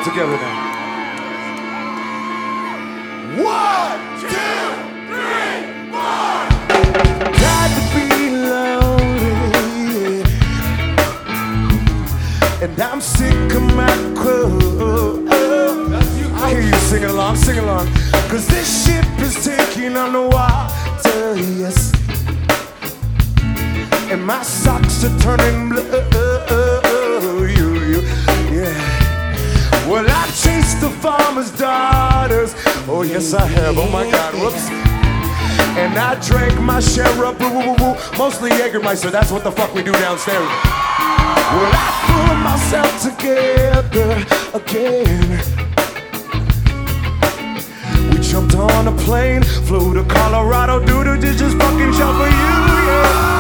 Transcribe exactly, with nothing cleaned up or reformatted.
all together now. One, two, three, four. Tried to be lonely, and I'm sick of my crow. I hear you singing along, sing along. Cause this ship is taking on the water, yes. And my socks are turning blue, yeah. Well, I chased the farmer's daughters. Oh, yes, I have. Oh, my God. Whoops. And I drank my share of boo-boo-boo-boo. Mostly Jägermeister. That's what the fuck we do downstairs. Well, I pulled myself together again. We jumped on a plane, flew to Colorado, dude, to just fucking jump for you, yeah.